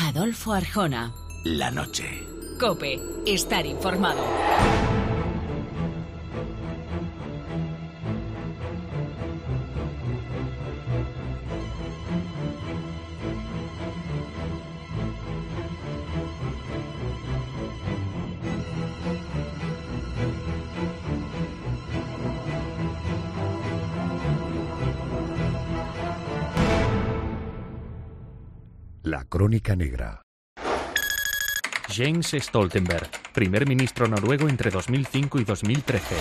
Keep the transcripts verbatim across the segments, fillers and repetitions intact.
Adolfo Arjona. La noche. COPE. Estar informado. La crónica negra. Jens Stoltenberg, primer ministro noruego entre dos mil cinco y dos mil trece.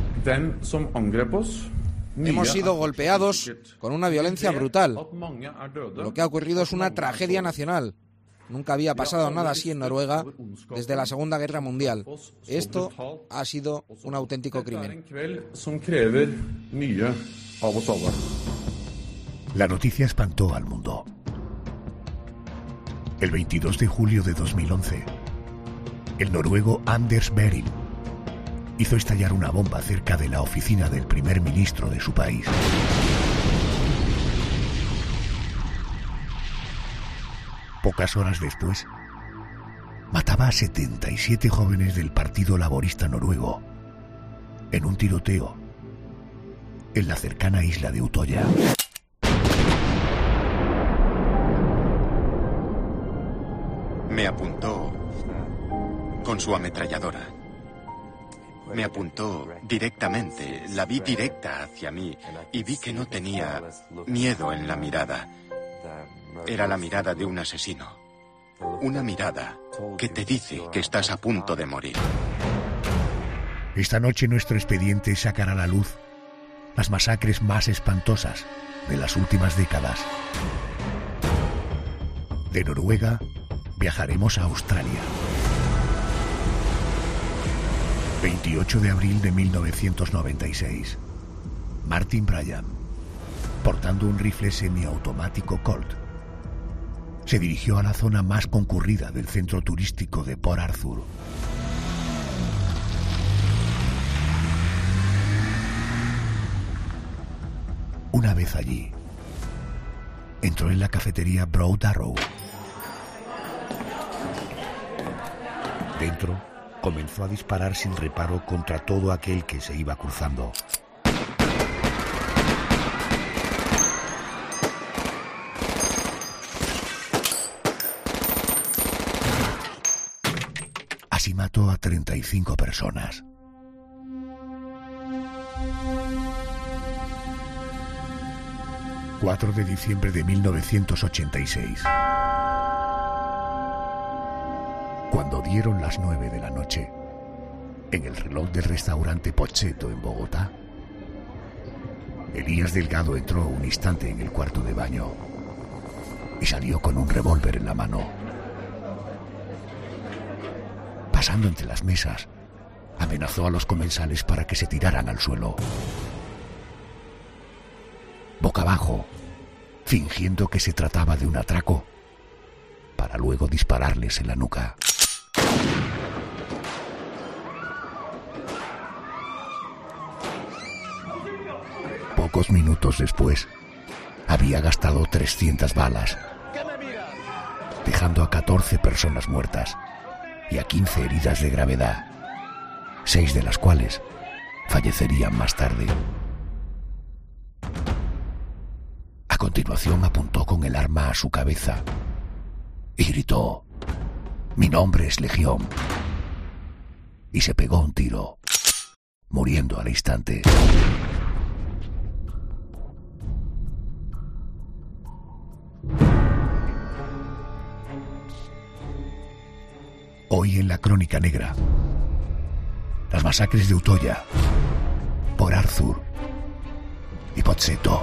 Hemos sido golpeados con una violencia brutal. Lo que ha ocurrido es una tragedia nacional. Nunca había pasado nada así en Noruega desde la Segunda Guerra Mundial. Esto ha sido un auténtico crimen. La noticia espantó al mundo. El veintidós de julio de dos mil once, el noruego Anders Behring hizo estallar una bomba cerca de la oficina del primer ministro de su país. Pocas horas después, mataba a setenta y siete jóvenes del Partido Laborista noruego en un tiroteo en la cercana isla de Utoya. Me apuntó con su ametralladora. Me apuntó directamente, la vi directa hacia mí y vi que no tenía miedo en la mirada. Era la mirada de un asesino. Una mirada que te dice que estás a punto de morir. Esta noche nuestro expediente sacará a la luz las masacres más espantosas de las últimas décadas. De Noruega viajaremos a Australia. veintiocho de abril de mil novecientos noventa y seis. Martin Bryan, portando un rifle semiautomático Colt, se dirigió a la zona más concurrida del centro turístico de Port Arthur. Una vez allí, entró en la cafetería Broad Arrow. Dentro, comenzó a disparar sin reparo contra todo aquel que se iba cruzando. Así mató a treinta y cinco personas. cuatro de diciembre de mil novecientos ochenta y seis. Cuando dieron las nueve de la noche, en el reloj del restaurante Pozzetto en Bogotá, Elías Delgado entró un instante en el cuarto de baño y salió con un revólver en la mano. Pasando entre las mesas, amenazó a los comensales para que se tiraran al suelo. Boca abajo, fingiendo que se trataba de un atraco, para luego dispararles en la nuca. Pocos minutos después, había gastado trescientas balas, dejando a catorce personas muertas y a quince heridas de gravedad, seis de las cuales fallecerían más tarde. A continuación apuntó con el arma a su cabeza y gritó: «Mi nombre es Legión», y se pegó un tiro, muriendo al instante. Hoy en la Crónica Negra, las masacres de Utoya, Port Arthur y Pozzetto.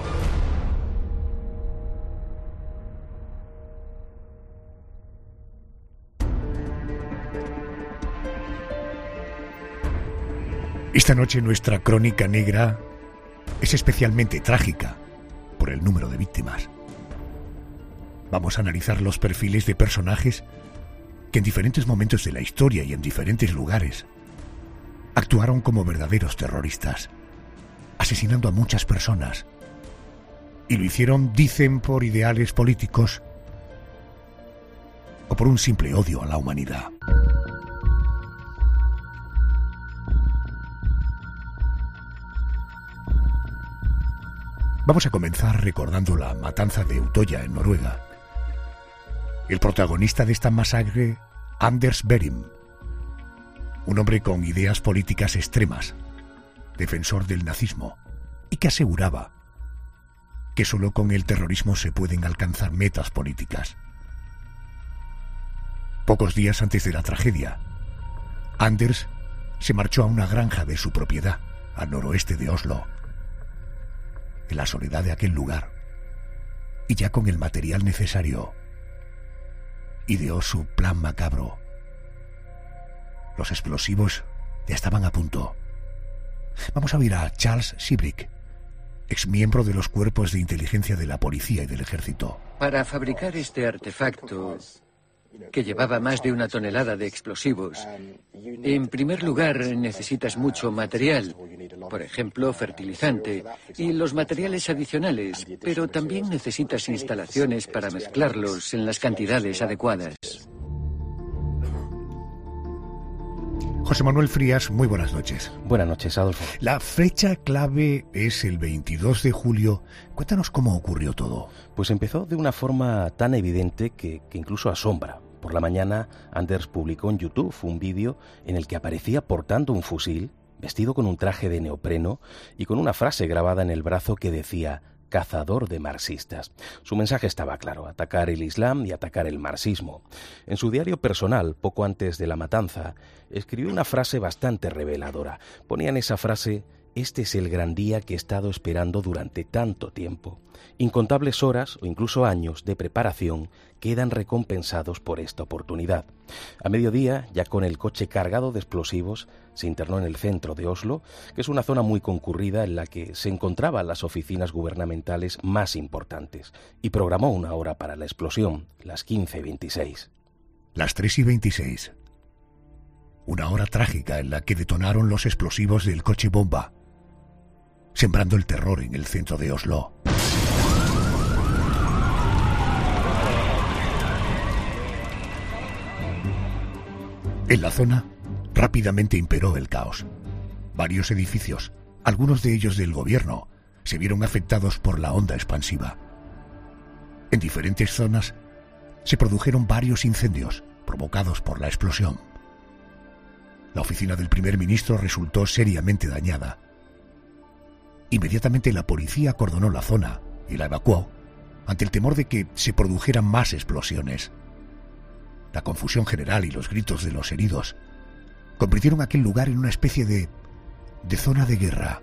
Esta noche nuestra Crónica Negra es especialmente trágica por el número de víctimas. Vamos a analizar los perfiles de personajes que en diferentes momentos de la historia y en diferentes lugares actuaron como verdaderos terroristas, asesinando a muchas personas. Y lo hicieron, dicen, por ideales políticos o por un simple odio a la humanidad. Vamos a comenzar recordando la matanza de Utoya en Noruega. El protagonista de esta masacre, Anders Behring, un hombre con ideas políticas extremas, defensor del nazismo, y que aseguraba que solo con el terrorismo se pueden alcanzar metas políticas. Pocos días antes de la tragedia, Anders se marchó a una granja de su propiedad, al noroeste de Oslo, en la soledad de aquel lugar, y ya con el material necesario, ideó su plan macabro. Los explosivos ya estaban a punto. Vamos a oír a Charles Sibrick, exmiembro de los cuerpos de inteligencia de la policía y del ejército. Para fabricar este artefacto, que llevaba más de una tonelada de explosivos, en primer lugar necesitas mucho material, por ejemplo, fertilizante, y los materiales adicionales, pero también necesitas instalaciones para mezclarlos en las cantidades adecuadas. José Manuel Frías, muy buenas noches. Buenas noches, Adolfo. La fecha clave es el veintidós de julio. Cuéntanos cómo ocurrió todo. Pues empezó de una forma tan evidente que, que incluso asombra. Por la mañana, Anders publicó en YouTube un vídeo en el que aparecía portando un fusil, vestido con un traje de neopreno y con una frase grabada en el brazo que decía: cazador de marxistas. Su mensaje estaba claro: atacar el Islam y atacar el marxismo. En su diario personal, poco antes de la matanza, escribió una frase bastante reveladora. Ponía en esa frase: este es el gran día que he estado esperando durante tanto tiempo. Incontables horas o incluso años de preparación quedan recompensados por esta oportunidad. A mediodía, ya con el coche cargado de explosivos, se internó en el centro de Oslo, que es una zona muy concurrida en la que se encontraban las oficinas gubernamentales más importantes, y programó una hora para la explosión, las quince y veintiséis. Las tres y veintiséis. Una hora trágica en la que detonaron los explosivos del coche bomba, sembrando el terror en el centro de Oslo. En la zona, rápidamente imperó el caos. Varios edificios, algunos de ellos del gobierno, se vieron afectados por la onda expansiva. En diferentes zonas se produjeron varios incendios provocados por la explosión. La oficina del primer ministro resultó seriamente dañada. Inmediatamente la policía acordonó la zona y la evacuó ante el temor de que se produjeran más explosiones. La confusión general y los gritos de los heridos convirtieron aquel lugar en una especie de, de zona de guerra.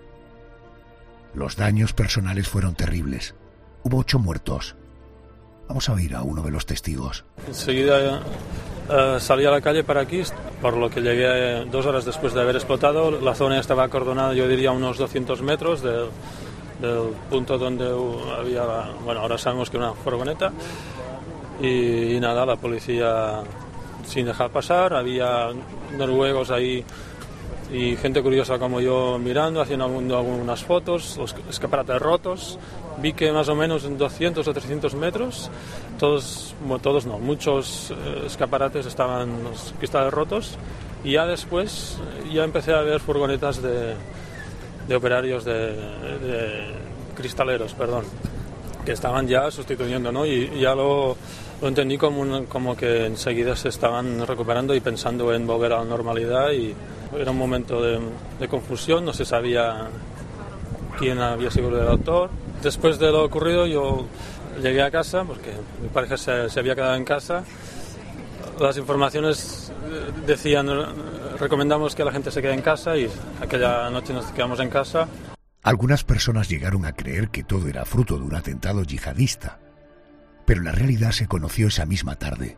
Los daños personales fueron terribles. Hubo ocho muertos. Vamos a oír a uno de los testigos. Enseguida eh, salí a la calle para aquí, por lo que llegué dos horas después de haber explotado. La zona estaba acordonada, yo diría, unos doscientos metros del, del punto donde había, bueno, ahora sabemos que era una furgoneta. Y, y nada, la policía sin dejar pasar, había noruegos ahí y gente curiosa como yo mirando, haciendo algunas fotos, los escaparates rotos. Vi que más o menos en doscientos o trescientos metros, todos, bueno, todos no, muchos eh, escaparates estaban los cristales rotos, y ya después ya empecé a ver furgonetas de, de operarios de, de cristaleros, perdón, que estaban ya sustituyendo, ¿no? Y, y ya lo, lo entendí como, un, como que enseguida se estaban recuperando y pensando en volver a la normalidad, y era un momento de, de confusión, no se sabía quién había sido el autor. Después de lo ocurrido yo llegué a casa, porque mi pareja se, se había quedado en casa. Las informaciones decían, recomendamos que la gente se quede en casa, y aquella noche nos quedamos en casa. Algunas personas llegaron a creer que todo era fruto de un atentado yihadista, pero la realidad se conoció esa misma tarde.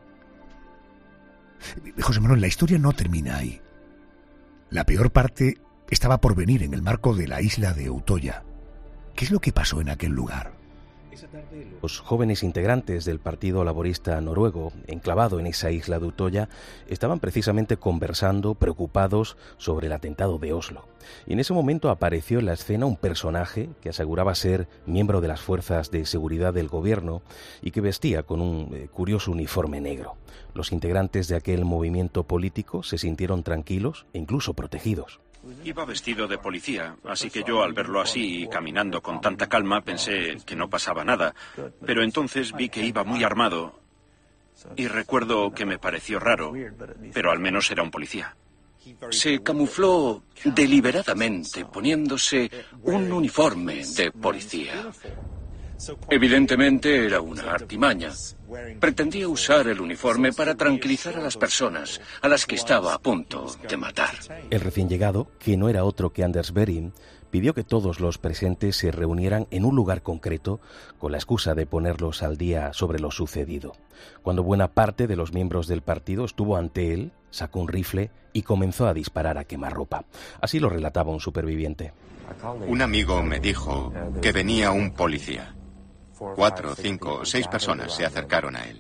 José Manuel, la historia no termina ahí. La peor parte estaba por venir en el marco de la isla de Utoya. ¿Qué es lo que pasó en aquel lugar? Los jóvenes integrantes del Partido Laborista Noruego, enclavado en esa isla de Utoya, estaban precisamente conversando, preocupados sobre el atentado de Oslo. Y en ese momento apareció en la escena un personaje que aseguraba ser miembro de las fuerzas de seguridad del gobierno y que vestía con un eh, curioso uniforme negro. Los integrantes de aquel movimiento político se sintieron tranquilos e incluso protegidos. Iba vestido de policía, así que yo al verlo así y caminando con tanta calma pensé que no pasaba nada. Pero entonces vi que iba muy armado y recuerdo que me pareció raro, pero al menos era un policía. Se camufló deliberadamente poniéndose un uniforme de policía. Evidentemente era una artimaña. Pretendía usar el uniforme para tranquilizar a las personas a las que estaba a punto de matar. El recién llegado, que no era otro que Anders Behring, pidió que todos los presentes se reunieran en un lugar concreto con la excusa de ponerlos al día sobre lo sucedido. Cuando buena parte de los miembros del partido estuvo ante él, sacó un rifle y comenzó a disparar a quemarropa. Así lo relataba un superviviente. Un amigo me dijo que venía un policía. Cuatro, cinco o seis personas se acercaron a él.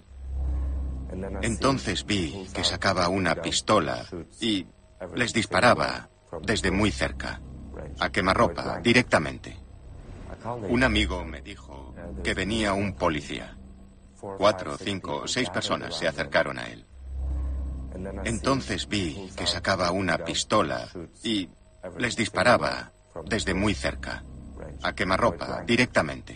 Entonces vi que sacaba una pistola y les disparaba desde muy cerca, a quemarropa, directamente. Un amigo me dijo que venía un policía. Cuatro, cinco o seis personas se acercaron a él. Entonces vi que sacaba una pistola y les disparaba desde muy cerca, a quemarropa, directamente.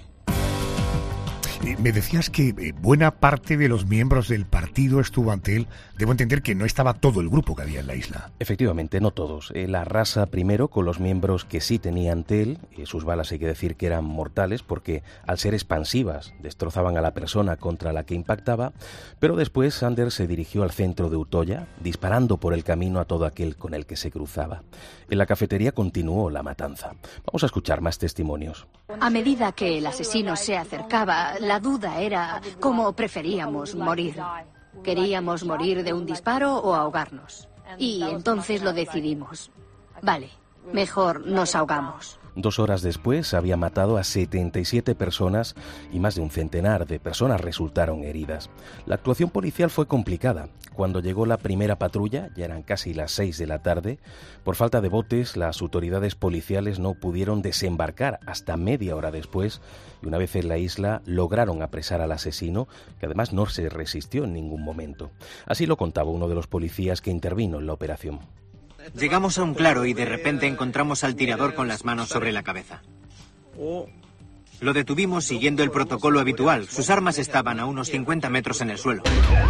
Me decías que eh, buena parte de los miembros del partido estuvo ante él. Debo entender que no estaba todo el grupo que había en la isla. Efectivamente, no todos. Eh, la raza primero con los miembros que sí tenía ante él. Eh, sus balas hay que decir que eran mortales porque al ser expansivas destrozaban a la persona contra la que impactaba. Pero después Anders se dirigió al centro de Utoya, disparando por el camino a todo aquel con el que se cruzaba. En la cafetería continuó la matanza. Vamos a escuchar más testimonios. A medida que el asesino se acercaba, la duda era cómo preferíamos morir. ¿Queríamos morir de un disparo o ahogarnos? Y entonces lo decidimos. Vale, mejor nos ahogamos. Dos horas después había matado a setenta y siete personas y más de un centenar de personas resultaron heridas. La actuación policial fue complicada. Cuando llegó la primera patrulla, ya eran casi las seis de la tarde, por falta de botes, las autoridades policiales no pudieron desembarcar hasta media hora después y una vez en la isla lograron apresar al asesino, que además no se resistió en ningún momento. Así lo contaba uno de los policías que intervino en la operación. Llegamos a un claro y de repente encontramos al tirador con las manos sobre la cabeza. Lo detuvimos siguiendo el protocolo habitual. Sus armas estaban a unos cincuenta metros en el suelo.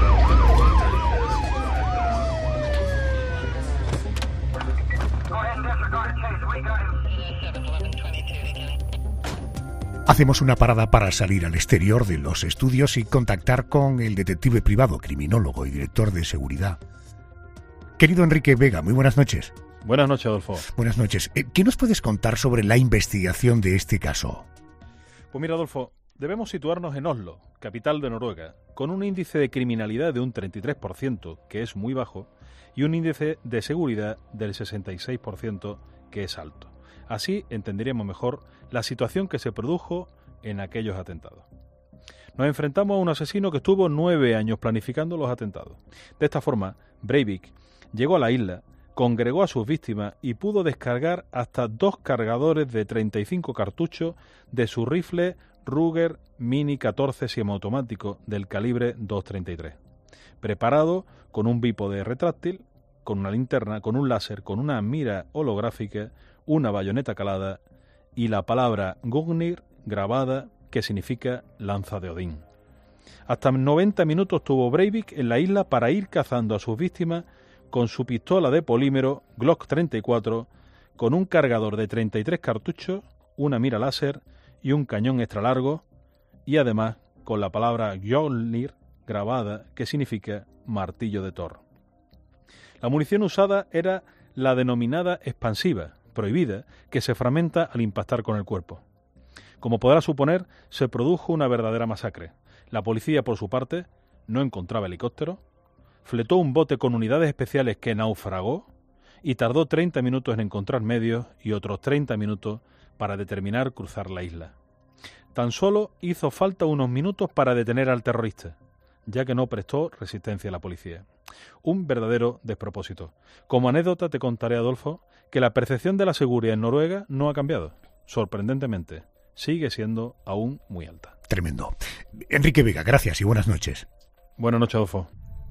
Hacemos una parada para salir al exterior de los estudios y contactar con el detective privado, criminólogo y director de seguridad. Querido Enrique Vega, muy buenas noches. Buenas noches, Adolfo. Buenas noches. ¿Qué nos puedes contar sobre la investigación de este caso? Pues mira, Adolfo, debemos situarnos en Oslo, capital de Noruega, con un índice de criminalidad de un treinta y tres por ciento, que es muy bajo, y un índice de seguridad del sesenta y seis por ciento, que es alto. Así entenderíamos mejor la situación que se produjo en aquellos atentados. Nos enfrentamos a un asesino que estuvo nueve años planificando los atentados. De esta forma, Breivik llegó a la isla, congregó a sus víctimas y pudo descargar hasta dos cargadores de treinta y cinco cartuchos de su rifle Ruger Mini catorce semiautomático del calibre dos treinta y tres, preparado con un bípode retráctil, con una linterna, con un láser, con una mira holográfica, una bayoneta calada y la palabra Gungnir grabada, que significa lanza de Odín. Hasta noventa minutos tuvo Breivik en la isla para ir cazando a sus víctimas con su pistola de polímero Glock treinta y cuatro, con un cargador de treinta y tres cartuchos, una mira láser y un cañón extra largo, y además con la palabra Mjolnir grabada, que significa martillo de Thor. La munición usada era la denominada expansiva, prohibida, que se fragmenta al impactar con el cuerpo. Como podrá suponer, se produjo una verdadera masacre. La policía, por su parte, no encontraba helicóptero, fletó un bote con unidades especiales que naufragó y tardó treinta minutos en encontrar medios y otros treinta minutos para determinar cruzar la isla. Tan solo hizo falta unos minutos para detener al terrorista, ya que no prestó resistencia a la policía. Un verdadero despropósito. Como anécdota te contaré, Adolfo, que la percepción de la seguridad en Noruega no ha cambiado. Sorprendentemente, sigue siendo aún muy alta. Tremendo. Enrique Vega, gracias y buenas noches. Buenas noches, Adolfo.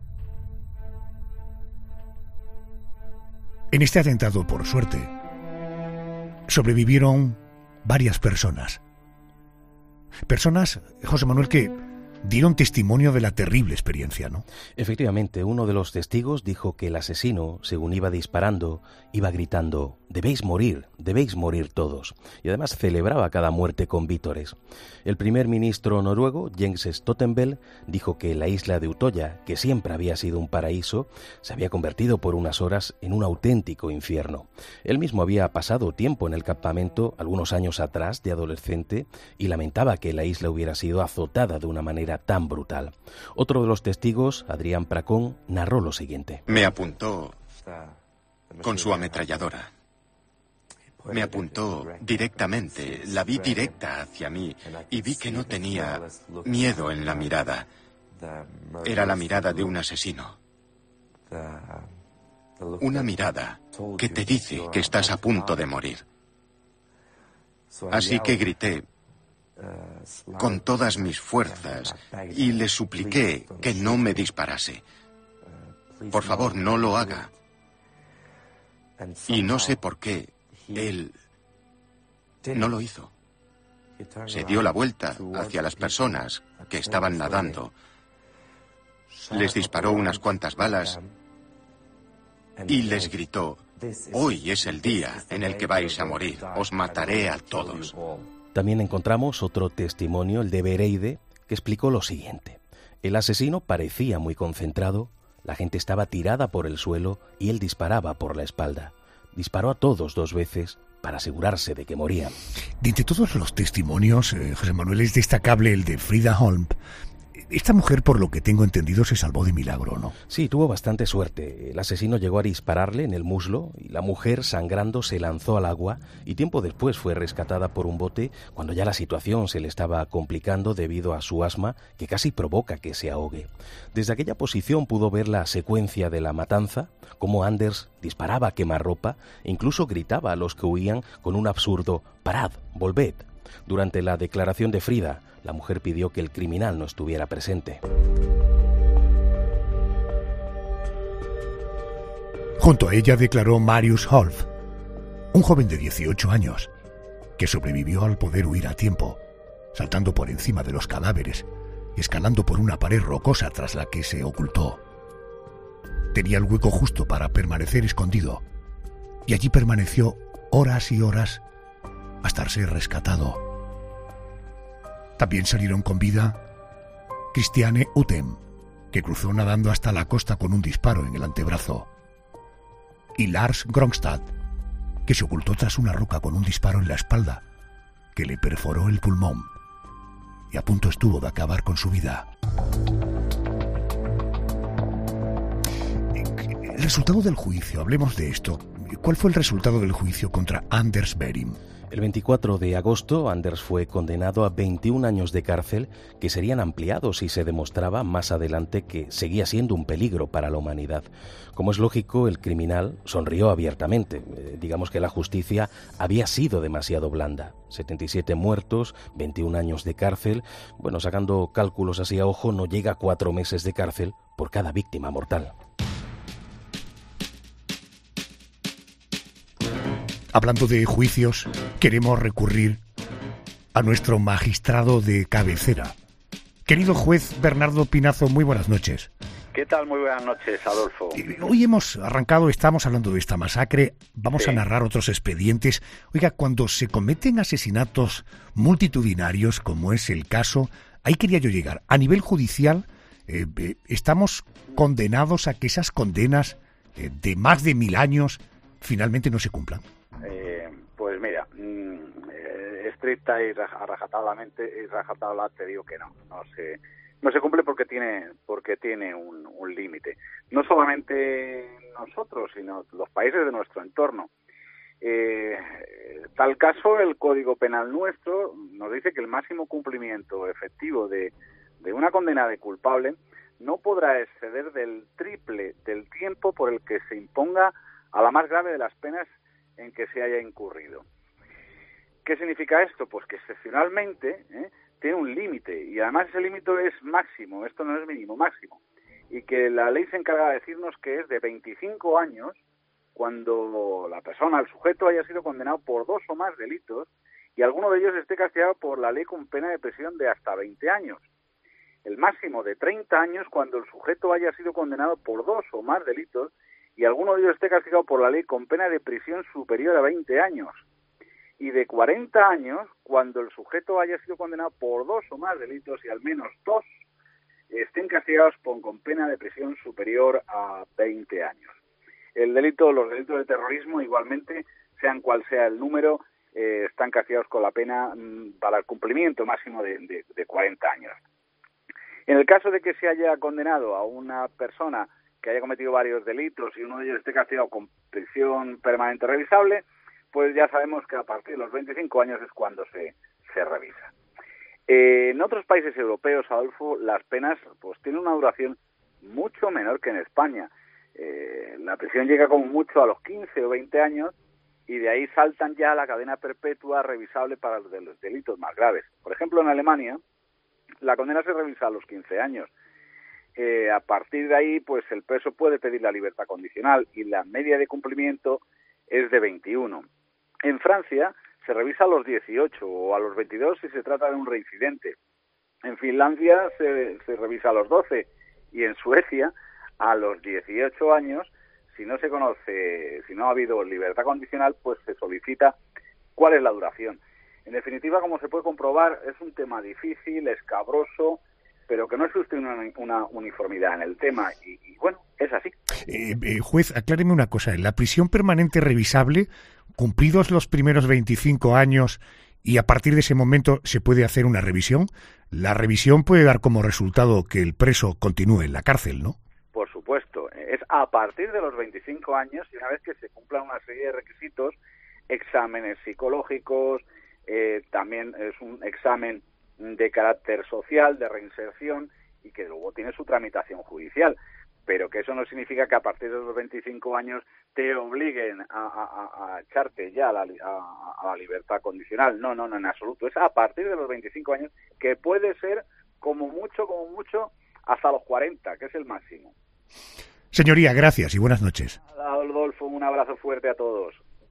En este atentado, por suerte, sobrevivieron varias personas. Personas, José Manuel, que dieron testimonio de la terrible experiencia, ¿no? Efectivamente, uno de los testigos dijo que el asesino, según iba disparando, iba gritando: «Debéis morir, debéis morir todos», y además celebraba cada muerte con vítores. El primer ministro noruego, Jens Stoltenberg, dijo que la isla de Utoya, que siempre había sido un paraíso, se había convertido por unas horas en un auténtico infierno. Él mismo había pasado tiempo en el campamento algunos años atrás de adolescente y lamentaba que la isla hubiera sido azotada de una manera tan brutal. Otro de los testigos, Adrián Pracón, narró lo siguiente. Me apuntó con su ametralladora. Me apuntó directamente, la vi directa hacia mí y vi que no tenía miedo en la mirada. Era la mirada de un asesino. Una mirada que te dice que estás a punto de morir. Así que grité con todas mis fuerzas y le supliqué que no me disparase. Por favor, no lo haga. Y no sé por qué él no lo hizo. Se dio la vuelta hacia las personas que estaban nadando. Les disparó unas cuantas balas y les gritó: «Hoy es el día en el que vais a morir. Os mataré a todos». También encontramos otro testimonio, el de Bereide, que explicó lo siguiente. El asesino parecía muy concentrado, la gente estaba tirada por el suelo y él disparaba por la espalda. Disparó a todos dos veces para asegurarse de que morían. De entre todos los testimonios, eh, José Manuel, es destacable el de Frida Holm. Esta mujer, por lo que tengo entendido, se salvó de milagro, ¿no? Sí, tuvo bastante suerte. El asesino llegó a dispararle en el muslo y la mujer, sangrando, se lanzó al agua y tiempo después fue rescatada por un bote cuando ya la situación se le estaba complicando debido a su asma, que casi provoca que se ahogue. Desde aquella posición pudo ver la secuencia de la matanza, cómo Anders disparaba a quemarropa e incluso gritaba a los que huían con un absurdo: «Parad, volved». Durante la declaración de Frida, la mujer pidió que el criminal no estuviera presente. Junto a ella declaró Marius Holf, un joven de dieciocho años, que sobrevivió al poder huir a tiempo, saltando por encima de los cadáveres y escalando por una pared rocosa tras la que se ocultó. Tenía el hueco justo para permanecer escondido, y allí permaneció horas y horas hasta ser rescatado. También salieron con vida Christiane Utem, que cruzó nadando hasta la costa con un disparo en el antebrazo, y Lars Grongstad, que se ocultó tras una roca con un disparo en la espalda, que le perforó el pulmón y a punto estuvo de acabar con su vida. El resultado del juicio, hablemos de esto. ¿Cuál fue el resultado del juicio contra Anders Behring? El veinticuatro de agosto, Anders fue condenado a veintiún años de cárcel, que serían ampliados si se demostraba más adelante que seguía siendo un peligro para la humanidad. Como es lógico, el criminal sonrió abiertamente. Eh, digamos que la justicia había sido demasiado blanda. setenta y siete muertos, veintiún años de cárcel. Bueno, sacando cálculos así a ojo, no llega a cuatro meses de cárcel por cada víctima mortal. Hablando de juicios, queremos recurrir a nuestro magistrado de cabecera. Querido juez Bernardo Pinazo, muy buenas noches. ¿Qué tal? Muy buenas noches, Adolfo. Hoy hemos arrancado, estamos hablando de esta masacre, vamos sí. a narrar otros expedientes. Oiga, cuando se cometen asesinatos multitudinarios, como es el caso, ahí quería yo llegar. A nivel judicial, eh, eh, ¿estamos condenados a que esas condenas eh, de más de mil años finalmente no se cumplan? Eh, pues mira, mmm, eh, estricta y rajatablemente y rajatabla te digo que no, no se no se cumple porque tiene porque tiene un, un límite. No solamente nosotros, sino los países de nuestro entorno. Eh, tal caso, el Código Penal nuestro nos dice que el máximo cumplimiento efectivo de, de una condena de culpable no podrá exceder del triple del tiempo por el que se imponga a la más grave de las penas en que se haya incurrido. ¿Qué significa esto? Pues que excepcionalmente ¿eh? tiene un límite, y además ese límite es máximo, esto no es mínimo, máximo, y que la ley se encarga de decirnos que es de veinticinco años cuando la persona, el sujeto, haya sido condenado por dos o más delitos y alguno de ellos esté castigado por la ley con pena de prisión de hasta veinte años. El máximo de treinta años cuando el sujeto haya sido condenado por dos o más delitos y alguno de ellos esté castigado por la ley con pena de prisión superior a veinte años. Y de cuarenta años cuando el sujeto haya sido condenado por dos o más delitos y al menos dos estén castigados con, con pena de prisión superior a veinte años. El delito, los delitos de terrorismo, igualmente, sean cual sea el número, eh, están castigados con la pena mm, para el cumplimiento máximo de, de, de cuarenta años. En el caso de que se haya condenado a una persona que haya cometido varios delitos y uno de ellos esté castigado con prisión permanente revisable, pues ya sabemos que a partir de los veinticinco años es cuando se, se revisa. Eh, en otros países europeos, Adolfo, las penas pues tienen una duración mucho menor que en España. Eh, la prisión llega como mucho a los quince o veinte años y de ahí saltan ya a la cadena perpetua revisable para los, de los delitos más graves. Por ejemplo, en Alemania, la condena se revisa a los quince años. Eh, a partir de ahí, pues el preso puede pedir la libertad condicional y la media de cumplimiento es de veintiuno. En Francia se revisa a los dieciocho o a los veintidós si se trata de un reincidente. En Finlandia se, se revisa a los doce y en Suecia a los dieciocho años, si no se conoce, si no ha habido libertad condicional, pues se solicita cuál es la duración. En definitiva, como se puede comprobar, es un tema difícil, escabroso, pero que no existe una, una uniformidad en el tema y, y bueno, es así. Eh, eh, juez, acláreme una cosa. En la prisión permanente revisable, cumplidos los primeros veinticinco años y a partir de ese momento se puede hacer una revisión, la revisión puede dar como resultado que el preso continúe en la cárcel, ¿no? Por supuesto. Es a partir de los veinticinco años y una vez que se cumplan una serie de requisitos, exámenes psicológicos, eh, también es un examen de carácter social, de reinserción, y que luego tiene su tramitación judicial, pero que eso no significa que a partir de los veinticinco años te obliguen a, a, a echarte ya a la, a, a la libertad condicional. No, no, no, en absoluto. Es a partir de los veinticinco años, que puede ser como mucho, como mucho, hasta los cuarenta, que es el máximo. Señoría, gracias y buenas noches. Adolfo, un abrazo fuerte a todos.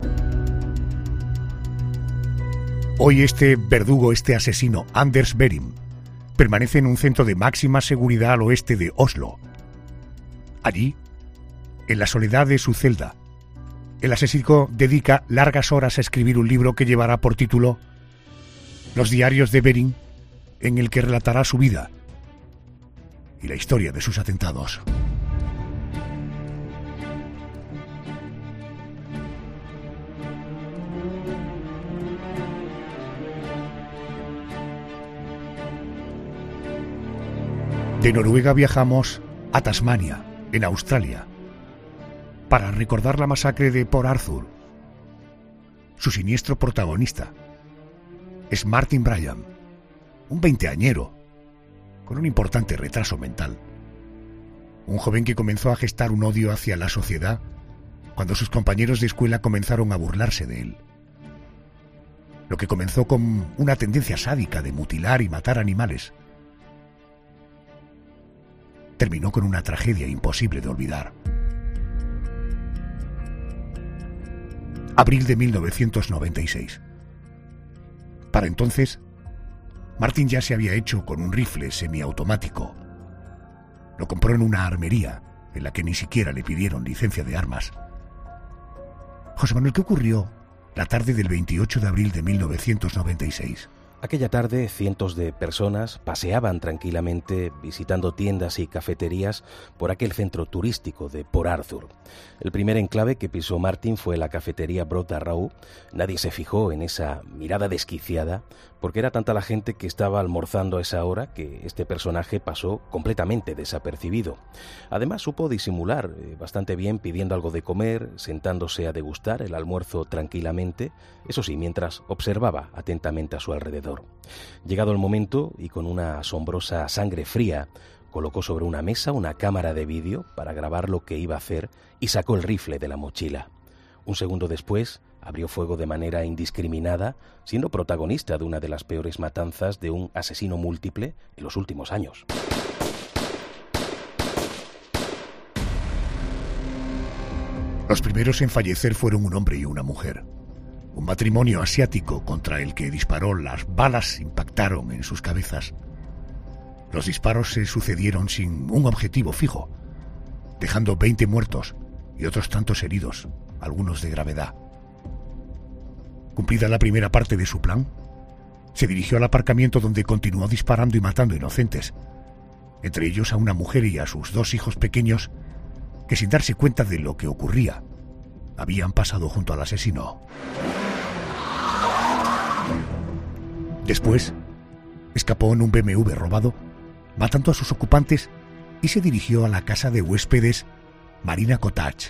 Hoy este verdugo, este asesino, Anders Behring, permanece en un centro de máxima seguridad al oeste de Oslo. Allí, en la soledad de su celda, el asesino dedica largas horas a escribir un libro que llevará por título Los diarios de Behring, en el que relatará su vida y la historia de sus atentados. De Noruega viajamos a Tasmania, en Australia, para recordar la masacre de Port Arthur. Su siniestro protagonista es Martin Bryan, un veinteañero con un importante retraso mental. Un joven que comenzó a gestar un odio hacia la sociedad cuando sus compañeros de escuela comenzaron a burlarse de él. Lo que comenzó con una tendencia sádica de mutilar y matar animales terminó con una tragedia imposible de olvidar. Abril de mil novecientos noventa y seis. Para entonces, Martin ya se había hecho con un rifle semiautomático. Lo compró en una armería en la que ni siquiera le pidieron licencia de armas. José Manuel, ¿qué ocurrió la tarde del veintiocho de abril de mil novecientos noventa y seis? Aquella tarde, cientos de personas paseaban tranquilamente visitando tiendas y cafeterías por aquel centro turístico de Port Arthur. El primer enclave que pisó Martin fue la cafetería Broad Arrow. Nadie se fijó en esa mirada desquiciada, porque era tanta la gente que estaba almorzando a esa hora que este personaje pasó completamente desapercibido. Además, supo disimular eh, bastante bien pidiendo algo de comer, sentándose a degustar el almuerzo tranquilamente, eso sí, mientras observaba atentamente a su alrededor. Llegado el momento, y con una asombrosa sangre fría, colocó sobre una mesa una cámara de vídeo para grabar lo que iba a hacer y sacó el rifle de la mochila. Un segundo después, abrió fuego de manera indiscriminada, siendo protagonista de una de las peores matanzas de un asesino múltiple en los últimos años. Los primeros en fallecer fueron un hombre y una mujer. Un matrimonio asiático contra el que disparó, las balas impactaron en sus cabezas. Los disparos se sucedieron sin un objetivo fijo, dejando veinte muertos y otros tantos heridos, algunos de gravedad. Cumplida la primera parte de su plan, se dirigió al aparcamiento donde continuó disparando y matando inocentes, entre ellos a una mujer y a sus dos hijos pequeños que, sin darse cuenta de lo que ocurría, habían pasado junto al asesino. Después, escapó en un B M W robado, matando a sus ocupantes, y se dirigió a la casa de huéspedes Marina Cottage.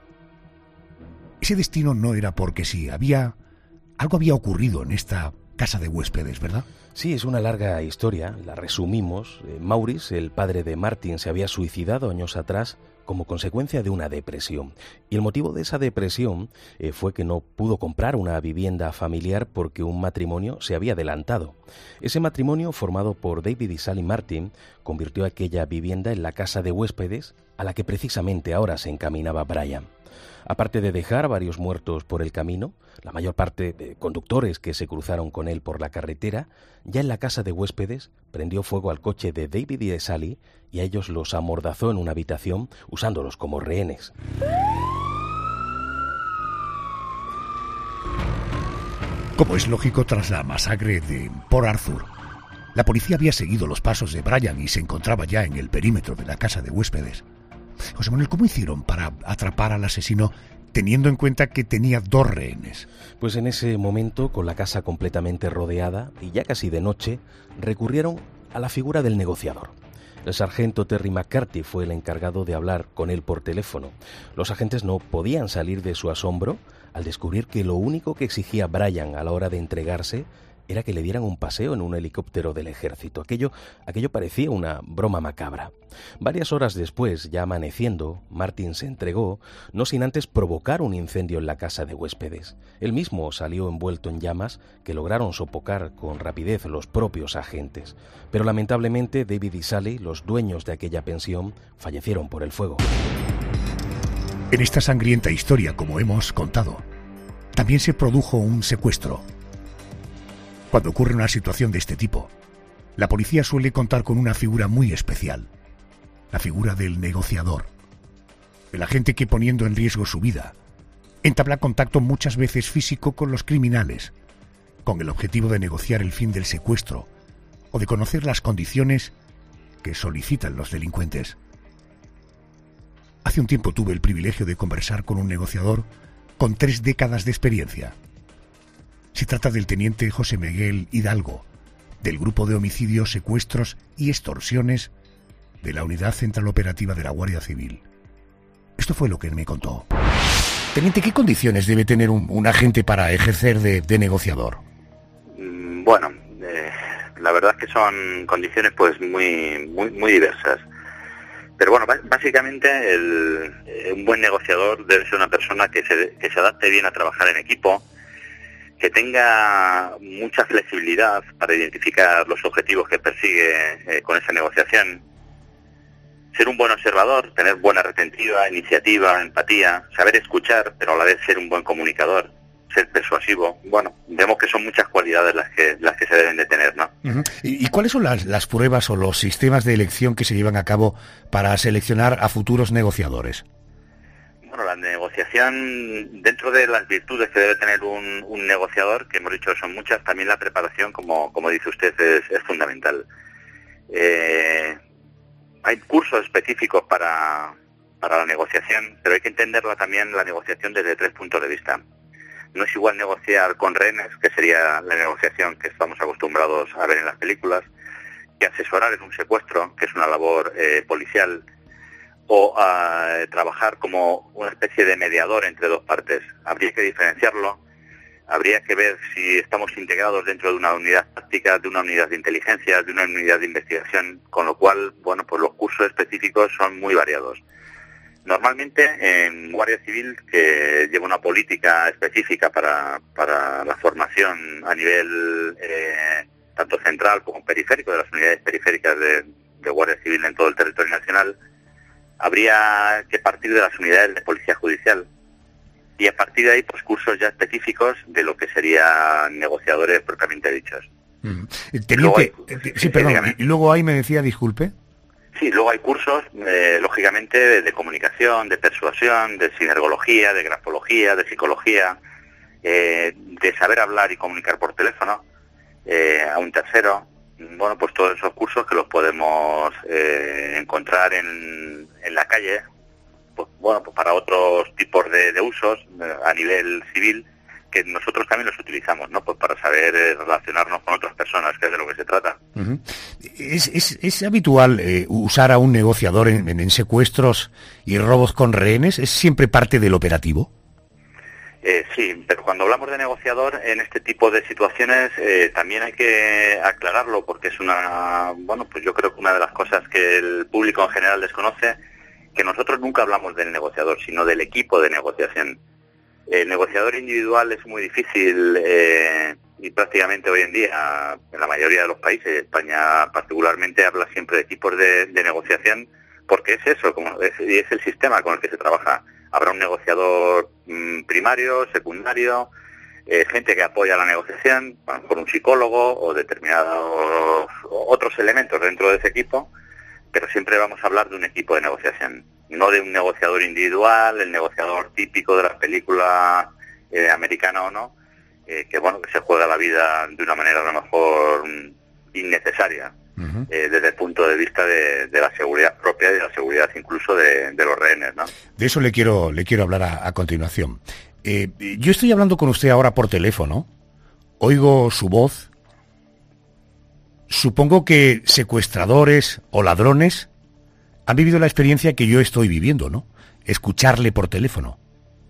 Ese destino no era porque sí, había... algo había ocurrido en esta casa de huéspedes, ¿verdad? Sí, es una larga historia, la resumimos. Eh, Maurice, el padre de Martin, se había suicidado años atrás como consecuencia de una depresión. Y el motivo de esa depresión eh, fue que no pudo comprar una vivienda familiar porque un matrimonio se había adelantado. Ese matrimonio, formado por David y Sally Martin, convirtió aquella vivienda en la casa de huéspedes a la que precisamente ahora se encaminaba Brian. Aparte de dejar varios muertos por el camino, la mayor parte de conductores que se cruzaron con él por la carretera, ya en la casa de huéspedes prendió fuego al coche de David y de Sally y a ellos los amordazó en una habitación usándolos como rehenes. Como es lógico, tras la masacre de Port Arthur, la policía había seguido los pasos de Brian y se encontraba ya en el perímetro de la casa de huéspedes. José Manuel, ¿cómo hicieron para atrapar al asesino teniendo en cuenta que tenía dos rehenes? Pues en ese momento, con la casa completamente rodeada y ya casi de noche, recurrieron a la figura del negociador. El sargento Terry McCarthy fue el encargado de hablar con él por teléfono. Los agentes no podían salir de su asombro al descubrir que lo único que exigía Brian a la hora de entregarse era que le dieran un paseo en un helicóptero del ejército. Aquello, aquello parecía una broma macabra. Varias horas después, ya amaneciendo, Martin se entregó, no sin antes provocar un incendio en la casa de huéspedes. Él mismo salió envuelto en llamas que lograron sofocar con rapidez los propios agentes. Pero lamentablemente David y Sally, los dueños de aquella pensión, fallecieron por el fuego. En esta sangrienta historia, como hemos contado, también se produjo un secuestro. Cuando ocurre una situación de este tipo, la policía suele contar con una figura muy especial, la figura del negociador, el agente que, poniendo en riesgo su vida, entabla contacto muchas veces físico con los criminales, con el objetivo de negociar el fin del secuestro o de conocer las condiciones que solicitan los delincuentes. Hace un tiempo tuve el privilegio de conversar con un negociador con tres décadas de experiencia. Se trata del teniente José Miguel Hidalgo, del Grupo de Homicidios, Secuestros y Extorsiones de la Unidad Central Operativa de la Guardia Civil. Esto fue lo que él me contó. Teniente, ¿qué condiciones debe tener un, un agente para ejercer de, de negociador? Bueno, eh, la verdad es que son condiciones pues muy muy muy diversas. Pero bueno, básicamente el, un buen negociador debe ser una persona que se, que se adapte bien a trabajar en equipo, que tenga mucha flexibilidad para identificar los objetivos que persigue eh, con esa negociación, ser un buen observador, tener buena retentiva, iniciativa, empatía, saber escuchar, pero a la vez ser un buen comunicador, ser persuasivo. Bueno, vemos que son muchas cualidades las que las que se deben de tener, ¿no? Uh-huh. ¿Y, ¿Y cuáles son las, las pruebas o los sistemas de elección que se llevan a cabo para seleccionar a futuros negociadores? Bueno, la negociación, dentro de las virtudes que debe tener un, un negociador, que hemos dicho son muchas, también la preparación, como, como dice usted, es, es fundamental. Eh, hay cursos específicos para, para la negociación, pero hay que entenderla también, la negociación, desde tres puntos de vista. No es igual negociar con rehenes, que sería la negociación que estamos acostumbrados a ver en las películas, que asesorar en un secuestro, que es una labor eh, policial, o a trabajar como una especie de mediador entre dos partes. Habría que diferenciarlo, habría que ver si estamos integrados dentro de una unidad táctica, de una unidad de inteligencia, de una unidad de investigación, con lo cual, bueno, pues los cursos específicos son muy variados. Normalmente en Guardia Civil, que lleva una política específica para, para la formación a nivel eh, tanto central como periférico, de las unidades periféricas de, de Guardia Civil en todo el territorio nacional, habría que partir de las unidades de policía judicial y a partir de ahí pues cursos ya específicos de lo que serían negociadores propiamente dichos. Mm. Teniente, hay, sí, perdón, y luego ahí me decía, disculpe. Sí, luego hay cursos, eh, lógicamente, de, de comunicación, de persuasión, de sinergología, de grafología, de psicología, eh, de saber hablar y comunicar por teléfono eh, a un tercero. Bueno, pues todos esos cursos que los podemos eh, encontrar en, en la calle, pues bueno, pues para otros tipos de, de usos eh, a nivel civil, que nosotros también los utilizamos, ¿no? Pues para saber eh, relacionarnos con otras personas, que es de lo que se trata. Uh-huh. ¿Es, es, es habitual eh, usar a un negociador en, en secuestros y robos con rehenes? ¿Es siempre parte del operativo? Eh, sí, pero cuando hablamos de negociador en este tipo de situaciones eh, también hay que aclararlo, porque es una, bueno, pues yo creo que una de las cosas que el público en general desconoce, que nosotros nunca hablamos del negociador, sino del equipo de negociación. El negociador individual es muy difícil eh, y prácticamente hoy en día, en la mayoría de los países, España particularmente, habla siempre de equipos de, de negociación, porque es eso, como es, y es el sistema con el que se trabaja. Habrá un negociador mmm, primario, secundario, eh, gente que apoya la negociación, bueno, por un psicólogo o determinados otros elementos dentro de ese equipo, pero siempre vamos a hablar de un equipo de negociación, no de un negociador individual, el negociador típico de las películas eh, americanas o no, eh, que bueno, que se juega la vida de una manera a lo mejor innecesaria. Uh-huh. eh, desde el punto de vista de, de la seguridad propia y de la seguridad incluso de, de los rehenes, ¿no? De eso le quiero le quiero hablar a, a continuación. Eh, yo estoy hablando con usted ahora por teléfono, oigo su voz. Supongo que secuestradores o ladrones han vivido la experiencia que yo estoy viviendo, ¿no? Escucharle por teléfono.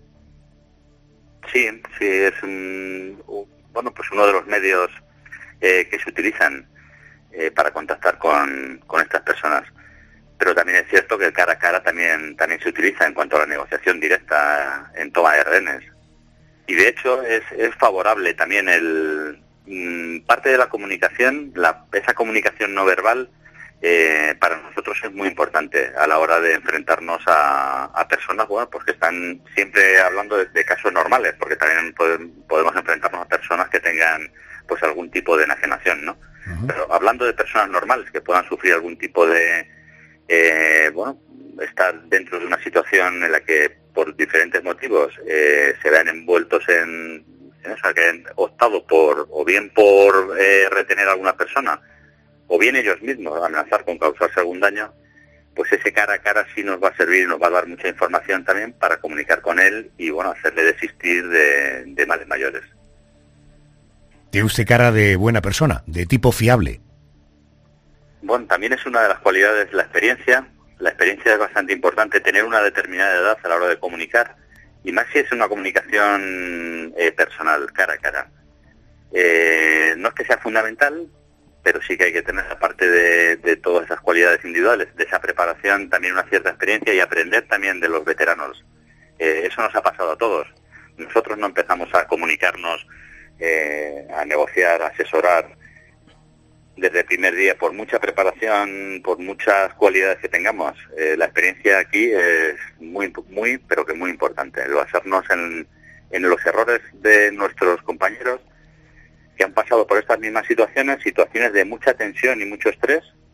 Sí, sí, es un, bueno, pues uno de los medios eh, que se utilizan Eh, para contactar con, con estas personas. Pero también es cierto que el cara a cara también también se utiliza en cuanto a la negociación directa en toma de rehenes. Y de hecho es, es favorable también el mmm, parte de la comunicación, la, esa comunicación no verbal eh, para nosotros es muy importante a la hora de enfrentarnos a, a personas, bueno, pues que están siempre hablando de, de casos normales, porque también podemos, podemos enfrentarnos a personas que tengan pues algún tipo de enajenación, ¿no? Uh-huh. Pero hablando de personas normales que puedan sufrir algún tipo de, eh, bueno, estar dentro de una situación en la que por diferentes motivos eh, se vean envueltos en, en eso, que han optado por, o bien por eh, retener a alguna persona, o bien ellos mismos amenazar con causarse algún daño, pues ese cara a cara sí nos va a servir, nos va a dar mucha información también para comunicar con él y, bueno, hacerle desistir de, de males mayores. Tiene usted cara de buena persona, de tipo fiable. Bueno, también es una de las cualidades de la experiencia. La experiencia es bastante importante, tener una determinada edad a la hora de comunicar, y más si es una comunicación eh, personal, cara a cara. Eh, no es que sea fundamental, pero sí que hay que tener, aparte de, de todas esas cualidades individuales, de esa preparación, también una cierta experiencia y aprender también de los veteranos. Eh, eso nos ha pasado a todos. Nosotros no empezamos a comunicarnos, Eh, a negociar, a asesorar desde el primer día, por mucha preparación, por muchas cualidades que tengamos. Eh, la experiencia aquí es muy, muy, pero que muy importante. El basarnos en, en los errores de nuestros compañeros que han pasado por estas mismas situaciones, situaciones de mucha tensión y mucho estrés,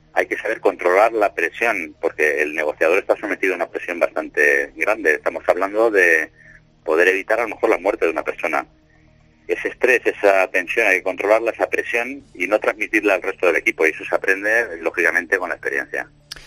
hay que saber controlar la presión, porque el negociador está sometido a una presión bastante grande. Estamos hablando de poder evitar a lo mejor la muerte de una persona. Ese estrés, esa tensión, hay que controlarla, esa presión, y no transmitirla al resto del equipo. Y eso se aprende, lógicamente, con la experiencia.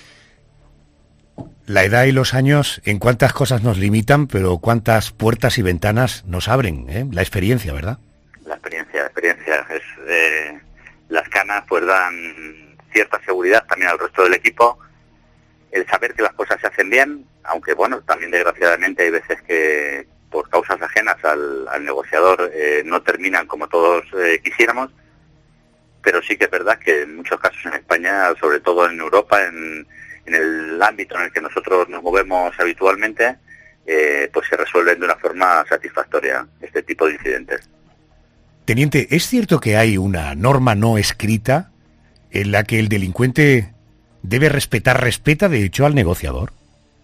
La edad y los años, en cuántas cosas nos limitan, pero cuántas puertas y ventanas nos abren, ¿eh? La experiencia, ¿verdad? La experiencia, la experiencia. Es, eh, las canas pues dan cierta seguridad también al resto del equipo. El saber que las cosas se hacen bien, aunque bueno, también desgraciadamente hay veces que por causas ajenas al, al negociador eh, no terminan como todos eh, quisiéramos, pero sí que es verdad que en muchos casos en España, sobre todo en Europa, en, en el ámbito en el que nosotros nos movemos habitualmente, eh, pues se resuelven de una forma satisfactoria este tipo de incidentes. Teniente, ¿es cierto que hay una norma no escrita en la que el delincuente debe respetar, respeta de hecho al negociador?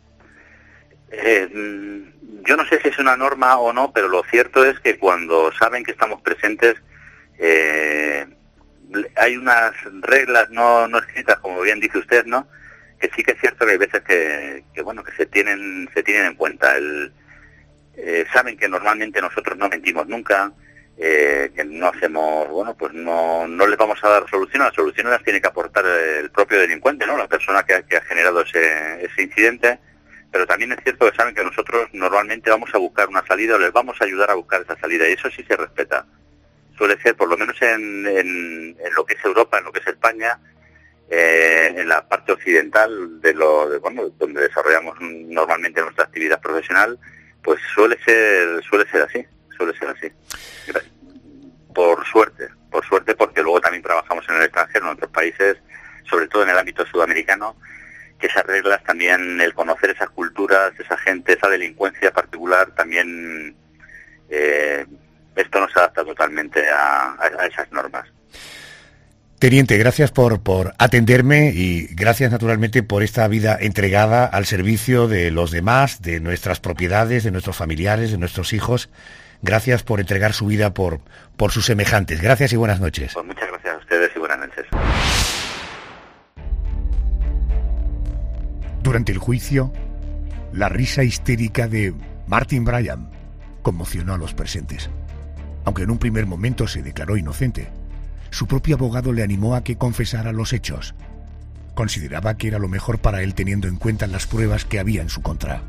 Eh, yo no sé si es una norma o no, pero lo cierto es que cuando saben que estamos presentes, eh, hay unas reglas no, no escritas, como bien dice usted, ¿no? Que sí que es cierto que hay veces que, que bueno, que se tienen, se tienen en cuenta. El, eh, saben que normalmente nosotros no mentimos nunca, eh, que no hacemos, bueno, pues no, no les vamos a dar soluciones. Las soluciones las tiene que aportar el propio delincuente, ¿no? La persona que, que ha generado ese, ese incidente. Pero también es cierto que saben que nosotros normalmente vamos a buscar una salida o les vamos a ayudar a buscar esa salida, y eso sí se respeta. Suele ser, por lo menos en, en, en lo que es Europa, en lo que es España, eh, en la parte occidental de lo de, bueno, donde desarrollamos normalmente nuestra actividad profesional, pues suele ser suele ser así, suele ser así. Por suerte, por suerte, porque luego también trabajamos en el extranjero, en otros países, sobre todo en el ámbito sudamericano, que esas reglas también, el conocer esas culturas, esa gente, esa delincuencia particular, también eh, esto no se adapta totalmente a, a, a esas normas. Teniente, gracias por, por atenderme y gracias naturalmente por esta vida entregada al servicio de los demás, de nuestras propiedades, de nuestros familiares, de nuestros hijos. Gracias por entregar su vida por, por sus semejantes. Gracias y buenas noches. Pues muchas gracias a ustedes y buenas noches. Durante el juicio, la risa histérica de Martin Bryan conmocionó a los presentes. Aunque en un primer momento se declaró inocente, su propio abogado le animó a que confesara los hechos. Consideraba que era lo mejor para él teniendo en cuenta las pruebas que había en su contra.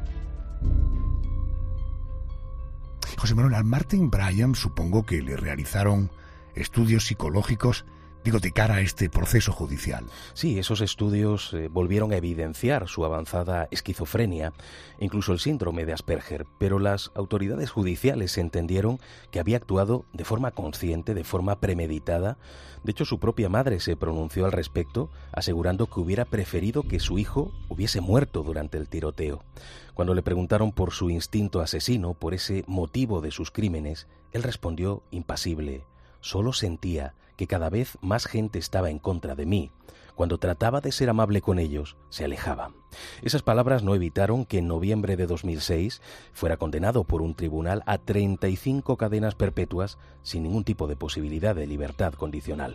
José Manuel, a Martin Bryan supongo que le realizaron estudios psicológicos, digo, de cara a este proceso judicial. Sí, esos estudios eh, volvieron a evidenciar su avanzada esquizofrenia, incluso el síndrome de Asperger, pero las autoridades judiciales entendieron que había actuado de forma consciente, de forma premeditada. De hecho, su propia madre se pronunció al respecto, asegurando que hubiera preferido que su hijo hubiese muerto durante el tiroteo. Cuando le preguntaron por su instinto asesino, por ese motivo de sus crímenes, él respondió impasible: solo sentía que cada vez más gente estaba en contra de mí. Cuando trataba de ser amable con ellos, se alejaban. Esas palabras no evitaron que en noviembre de dos mil seis fuera condenado por un tribunal a treinta y cinco cadenas perpetuas sin ningún tipo de posibilidad de libertad condicional.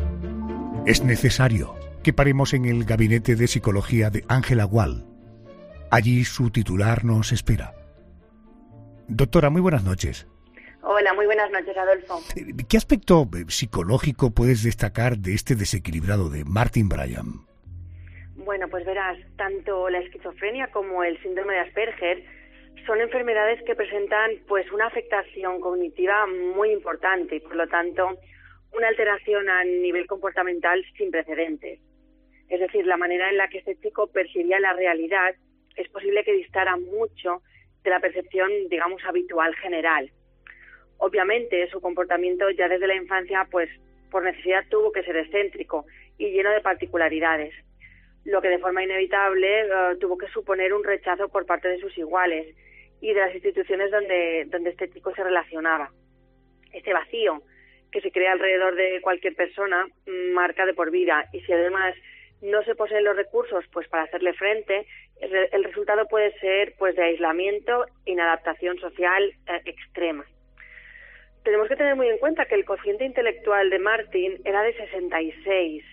Es necesario que paremos en el gabinete de psicología de Ángela Gual. Allí su titular nos espera. Doctora, muy buenas noches. Hola, muy buenas noches, Adolfo. ¿Qué aspecto psicológico puedes destacar de este desequilibrado de Martin Bryan? Bueno, pues verás, tanto la esquizofrenia como el síndrome de Asperger son enfermedades que presentan pues una afectación cognitiva muy importante y, por lo tanto, una alteración a nivel comportamental sin precedentes. Es decir, la manera en la que este chico percibía la realidad es posible que distara mucho de la percepción, digamos, habitual general. Obviamente, su comportamiento ya desde la infancia, pues por necesidad tuvo que ser excéntrico y lleno de particularidades, lo que de forma inevitable uh, tuvo que suponer un rechazo por parte de sus iguales y de las instituciones donde, donde este chico se relacionaba. Este vacío que se crea alrededor de cualquier persona marca de por vida, y si además no se poseen los recursos pues para hacerle frente, el, el resultado puede ser pues de aislamiento, inadaptación social eh, extrema. Tenemos que tener muy en cuenta que el cociente intelectual de Martin era de sesenta y seis.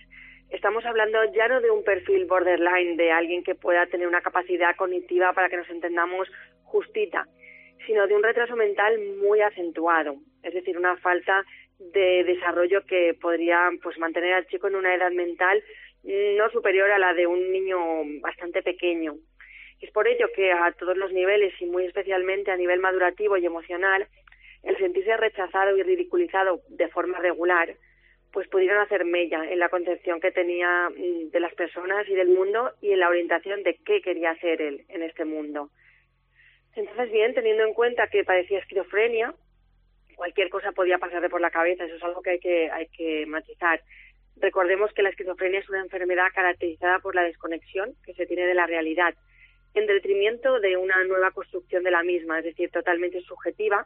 Estamos hablando ya no de un perfil borderline, de alguien que pueda tener una capacidad cognitiva, para que nos entendamos, justita, sino de un retraso mental muy acentuado, es decir, una falta de desarrollo que podría pues mantener al chico en una edad mental no superior a la de un niño bastante pequeño. Es por ello que a todos los niveles, y muy especialmente a nivel madurativo y emocional, el sentirse rechazado y ridiculizado de forma regular pues pudieron hacer mella en la concepción que tenía de las personas y del mundo, y en la orientación de qué quería hacer él en este mundo. Entonces, bien, teniendo en cuenta que padecía esquizofrenia, cualquier cosa podía pasarle por la cabeza, eso es algo que hay que, hay que matizar. Recordemos que la esquizofrenia es una enfermedad caracterizada por la desconexión que se tiene de la realidad, en detrimento de una nueva construcción de la misma, es decir, totalmente subjetiva,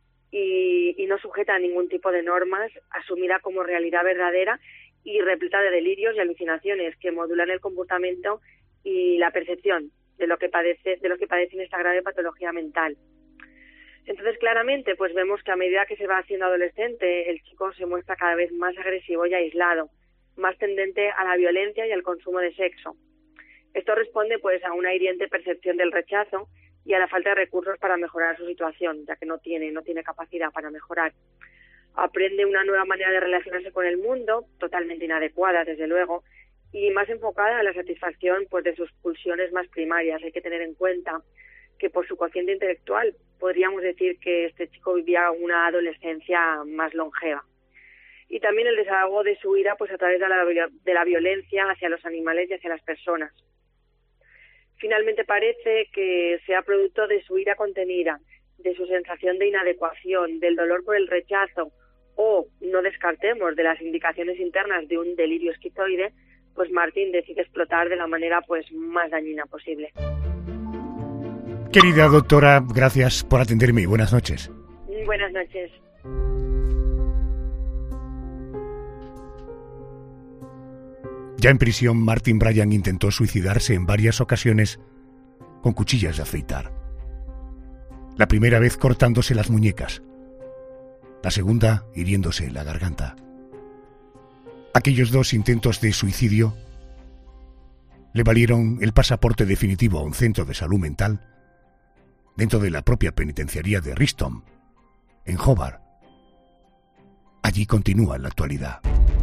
Y, y no sujeta a ningún tipo de normas, asumida como realidad verdadera y repleta de delirios y alucinaciones que modulan el comportamiento y la percepción de lo que padece, de los que padecen esta grave patología mental. Entonces, claramente, pues vemos que a medida que se va haciendo adolescente, el chico se muestra cada vez más agresivo y aislado, más tendente a la violencia y al consumo de sexo. Esto responde pues a una hiriente percepción del rechazo y a la falta de recursos para mejorar su situación, ya que no tiene, no tiene capacidad para mejorar. Aprende una nueva manera de relacionarse con el mundo, totalmente inadecuada, desde luego, y más enfocada a la satisfacción pues de sus pulsiones más primarias. Hay que tener en cuenta que por su cociente intelectual podríamos decir que este chico vivía una adolescencia más longeva. Y también el desahogo de su ira pues a través de la, de la violencia hacia los animales y hacia las personas. Finalmente parece que sea producto de su ira contenida, de su sensación de inadecuación, del dolor por el rechazo, o, no descartemos, de las indicaciones internas de un delirio esquizoide, pues Martin decide explotar de la manera pues más dañina posible. Querida doctora, gracias por atenderme y buenas noches. Buenas noches. Ya en prisión, Martin Bryant intentó suicidarse en varias ocasiones con cuchillas de afeitar. La primera vez cortándose las muñecas, la segunda hiriéndose la garganta. Aquellos dos intentos de suicidio le valieron el pasaporte definitivo a un centro de salud mental dentro de la propia penitenciaría de Riston, en Hobart. Allí continúa en la actualidad.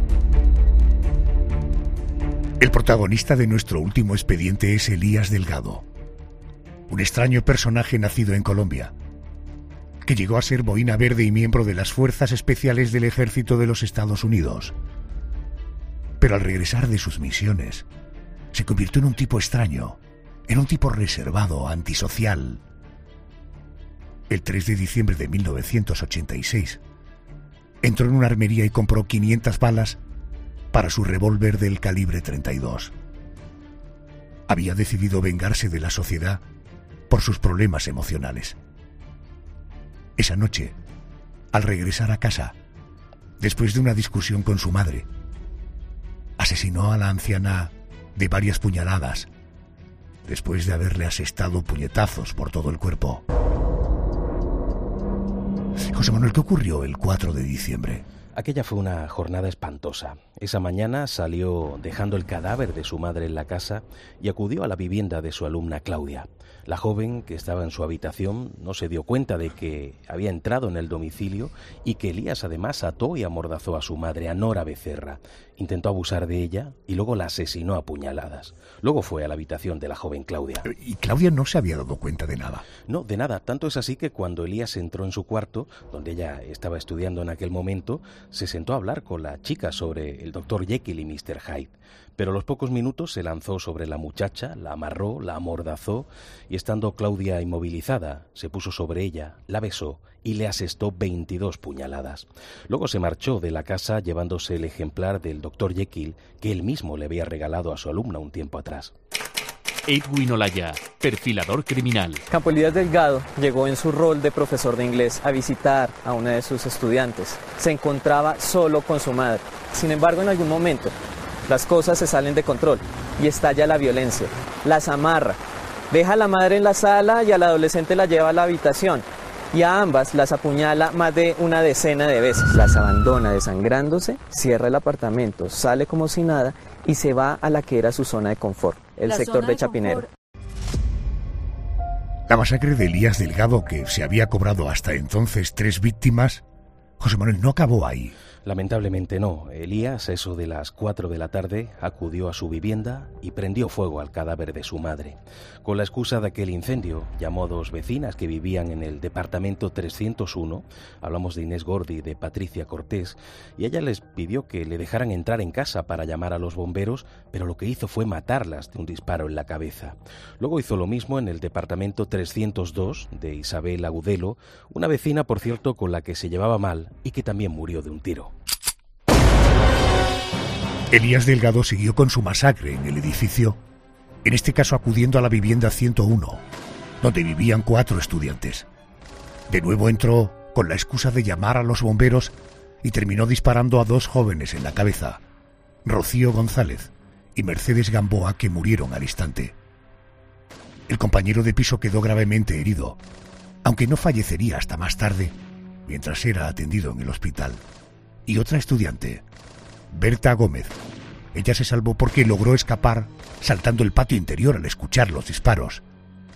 El protagonista de nuestro último expediente es Elías Delgado, un extraño personaje nacido en Colombia, que llegó a ser boina verde y miembro de las Fuerzas Especiales del Ejército de los Estados Unidos. Pero al regresar de sus misiones, se convirtió en un tipo extraño, en un tipo reservado, antisocial. El tres de diciembre de mil novecientos ochenta y seis, entró en una armería y compró quinientas balas para su revólver del calibre treinta y dos. Había decidido vengarse de la sociedad por sus problemas emocionales. Esa noche, al regresar a casa, después de una discusión con su madre, asesinó a la anciana de varias puñaladas, después de haberle asestado puñetazos por todo el cuerpo. José Manuel, ¿qué ocurrió el cuatro de diciembre? Aquella fue una jornada espantosa. Esa mañana salió dejando el cadáver de su madre en la casa y acudió a la vivienda de su alumna Claudia. La joven, que estaba en su habitación, no se dio cuenta de que había entrado en el domicilio y que Elías además ató y amordazó a su madre, a Nora Becerra. Intentó abusar de ella y luego la asesinó a puñaladas. Luego fue a la habitación de la joven Claudia. ¿Y Claudia no se había dado cuenta de nada? No, de nada. Tanto es así que cuando Elías entró en su cuarto, donde ella estaba estudiando en aquel momento, se sentó a hablar con la chica sobre el doctor Jekyll y mister Hyde. Pero a los pocos minutos se lanzó sobre la muchacha, la amarró, la amordazó y estando Claudia inmovilizada, se puso sobre ella, la besó y le asestó veintidós puñaladas. Luego se marchó de la casa llevándose el ejemplar del doctor Jekyll que él mismo le había regalado a su alumna un tiempo atrás. Edwin Olaya, perfilador criminal. Campo Elías Delgado llegó en su rol de profesor de inglés a visitar a una de sus estudiantes. Se encontraba solo con su madre. Sin embargo, en algún momento, las cosas se salen de control y estalla la violencia. Las amarra, deja a la madre en la sala y al adolescente la lleva a la habitación. y a ambas las apuñala más de una decena de veces. Las abandona desangrándose, cierra el apartamento, sale como si nada y se va a la que era su zona de confort, el La sector zona de de Chapinero. confort. La masacre de Elías Delgado, que se había cobrado hasta entonces tres víctimas, José Manuel, no acabó ahí. Lamentablemente no. Elías, eso de las cuatro de la tarde, acudió a su vivienda y prendió fuego al cadáver de su madre. Con la excusa de aquel incendio, llamó a dos vecinas que vivían en el departamento trescientos uno, hablamos de Inés Gordi y de Patricia Cortés, y ella les pidió que le dejaran entrar en casa para llamar a los bomberos, pero lo que hizo fue matarlas de un disparo en la cabeza. Luego hizo lo mismo en el departamento trescientos dos de Isabel Agudelo, una vecina, por cierto, con la que se llevaba mal y que también murió de un tiro. Elías Delgado siguió con su masacre en el edificio, en este caso acudiendo a la vivienda ciento uno, donde vivían cuatro estudiantes. De nuevo entró con la excusa de llamar a los bomberos y terminó disparando a dos jóvenes en la cabeza, Rocío González y Mercedes Gamboa, que murieron al instante. El compañero de piso quedó gravemente herido, aunque no fallecería hasta más tarde, mientras era atendido en el hospital. Y otra estudiante, Berta Gómez. Ella se salvó porque logró escapar saltando el patio interior al escuchar los disparos.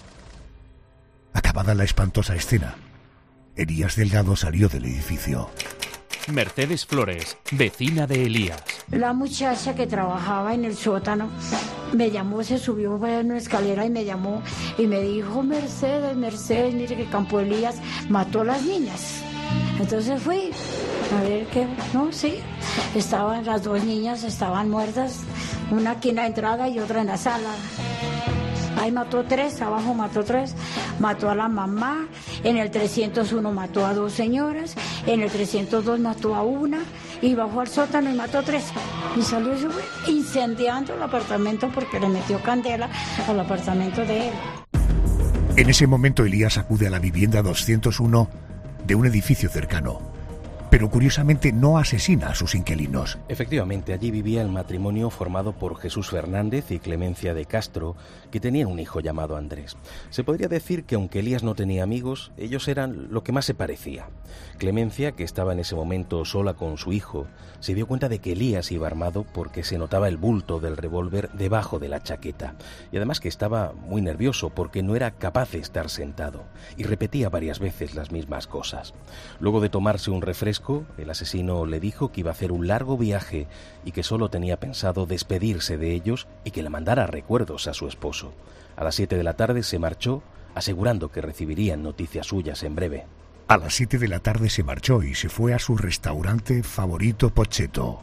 Acabada la espantosa escena, Elías Delgado salió del edificio. Mercedes Flores, vecina de Elías. La muchacha que trabajaba en el sótano me llamó, se subió a una escalera y me llamó y me dijo: Mercedes, Mercedes, mire que Campo Elías mató a las niñas. Entonces fui a ver qué, no, sí, estaban las dos niñas, estaban muertas, una aquí en la entrada y otra en la sala. Ahí mató tres, abajo mató tres, mató a la mamá, en el trescientos uno mató a dos señoras, en el trescientos dos mató a una y bajó al sótano y mató tres. Y salió eso, incendiando el apartamento porque le metió candela al apartamento de él. En ese momento Elías acude a la vivienda doscientos uno de un edificio cercano, pero curiosamente no asesina a sus inquilinos. Efectivamente, allí vivía el matrimonio formado por Jesús Fernández y Clemencia de Castro, que tenían un hijo llamado Andrés. Se podría decir que aunque Elías no tenía amigos, ellos eran lo que más se parecía. Clemencia, que estaba en ese momento sola con su hijo, se dio cuenta de que Elías iba armado porque se notaba el bulto del revólver debajo de la chaqueta, y además que estaba muy nervioso porque no era capaz de estar sentado, y repetía varias veces las mismas cosas. Luego de tomarse un refresco, el asesino le dijo que iba a hacer un largo viaje y que solo tenía pensado despedirse de ellos y que le mandara recuerdos a su esposo. A las siete de la tarde se marchó, asegurando que recibirían noticias suyas en breve. A las siete de la tarde se marchó y se fue a su restaurante favorito, Pocchetto.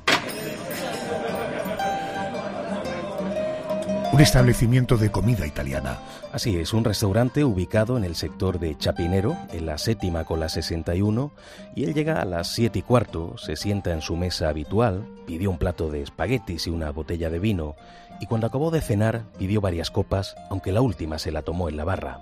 Un establecimiento de comida italiana. Así es, un restaurante ubicado en el sector de Chapinero, en la séptima con la sesenta y uno, y él llega a las siete y cuarto, se sienta en su mesa habitual, pidió un plato de espaguetis y una botella de vino, y cuando acabó de cenar pidió varias copas, aunque la última se la tomó en la barra.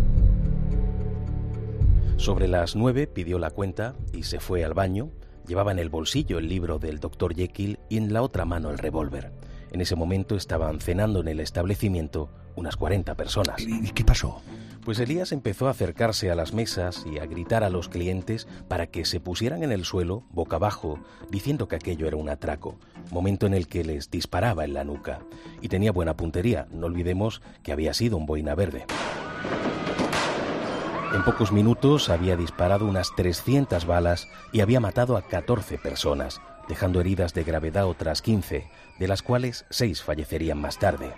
Sobre las nueve pidió la cuenta y se fue al baño. Llevaba en el bolsillo el libro del doctor Jekyll y en la otra mano el revólver. En ese momento estaban cenando en el establecimiento unas cuarenta personas. ¿Y qué pasó? Pues Elías empezó a acercarse a las mesas y a gritar a los clientes para que se pusieran en el suelo, boca abajo, diciendo que aquello era un atraco, momento en el que les disparaba en la nuca. Y tenía buena puntería, no olvidemos que había sido un boina verde. En pocos minutos había disparado unas trescientas balas y había matado a catorce personas, dejando heridas de gravedad otras quince, de las cuales seis fallecerían más tarde.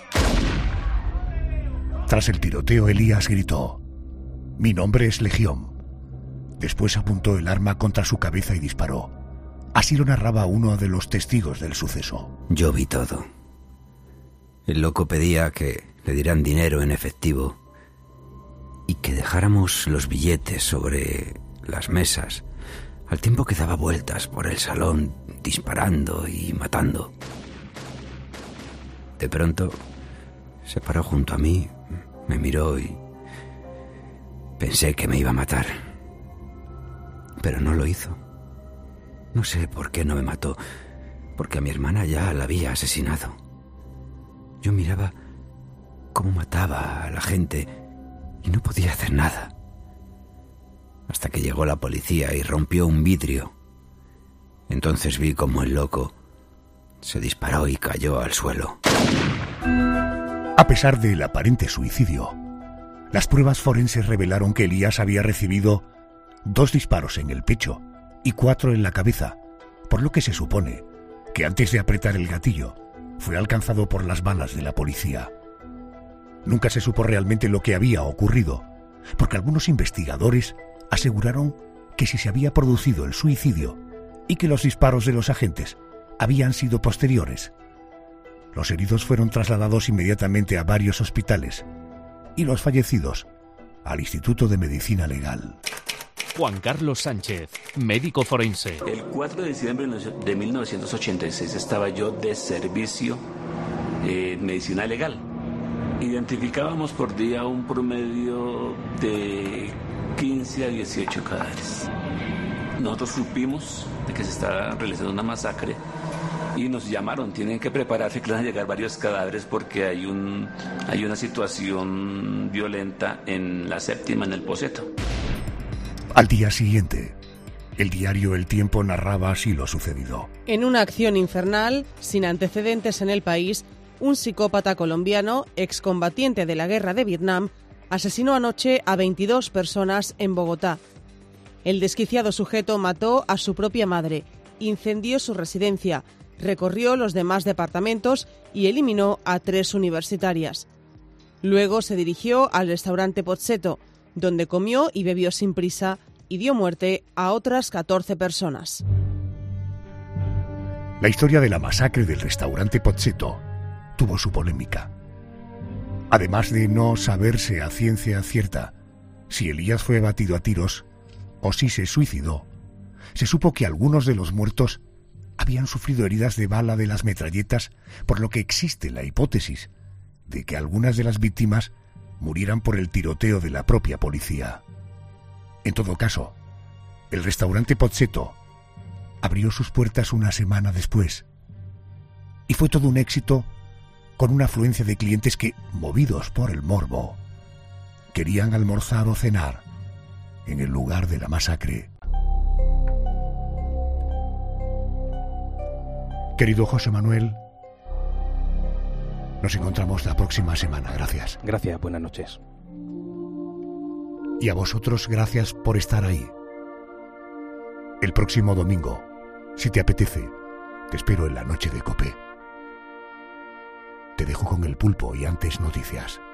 Tras el tiroteo, Elías gritó: «Mi nombre es Legión». Después apuntó el arma contra su cabeza y disparó. Así lo narraba uno de los testigos del suceso. Yo vi todo. El loco pedía que le dieran dinero en efectivo y que dejáramos los billetes sobre las mesas, al tiempo que daba vueltas por el salón, disparando y matando. De pronto, se paró junto a mí, me miró y pensé que me iba a matar. Pero no lo hizo. No sé por qué no me mató, porque a mi hermana ya la había asesinado. Yo miraba cómo mataba a la gente y no podía hacer nada. hasta que llegó la policía y rompió un vidrio. Entonces vi como el loco se disparó y cayó al suelo. A pesar del aparente suicidio, las pruebas forenses revelaron que Elías había recibido dos disparos en el pecho y cuatro en la cabeza, por lo que se supone que antes de apretar el gatillo fue alcanzado por las balas de la policía. Nunca se supo realmente lo que había ocurrido, porque algunos investigadores aseguraron que si se había producido el suicidio y que los disparos de los agentes habían sido posteriores. Los heridos fueron trasladados inmediatamente a varios hospitales y los fallecidos al Instituto de Medicina Legal. Juan Carlos Sánchez, médico forense. El cuatro de diciembre de mil novecientos ochenta y seis estaba yo de servicio en medicina legal. Identificábamos por día un promedio de quince a dieciocho cadáveres. Nosotros supimos de que se estaba realizando una masacre y nos llamaron, tienen que prepararse que van a llegar varios cadáveres porque hay un hay una situación violenta en la séptima, en el Poceto. Al día siguiente, el diario El Tiempo narraba así lo sucedido. En una acción infernal, sin antecedentes en el país, un psicópata colombiano, excombatiente de la guerra de Vietnam, asesinó anoche a veintidós personas en Bogotá. El desquiciado sujeto mató a su propia madre, incendió su residencia, recorrió los demás departamentos y eliminó a tres universitarias. Luego se dirigió al restaurante Pozzetto, donde comió y bebió sin prisa y dio muerte a otras catorce personas. La historia de la masacre del restaurante Pozzetto tuvo su polémica. Además de no saberse a ciencia cierta si Elías fue abatido a tiros o si se suicidó, se supo que algunos de los muertos habían sufrido heridas de bala de las metralletas, por lo que existe la hipótesis de que algunas de las víctimas murieran por el tiroteo de la propia policía. En todo caso, el restaurante Pozzetto abrió sus puertas una semana después y fue todo un éxito, con una afluencia de clientes que, movidos por el morbo, querían almorzar o cenar en el lugar de la masacre. Querido José Manuel, nos encontramos la próxima semana. Gracias. Gracias, buenas noches. Y a vosotros, gracias por estar ahí. El próximo domingo, si te apetece, te espero en la noche de COPE. Te dejo con el pulpo y antes noticias.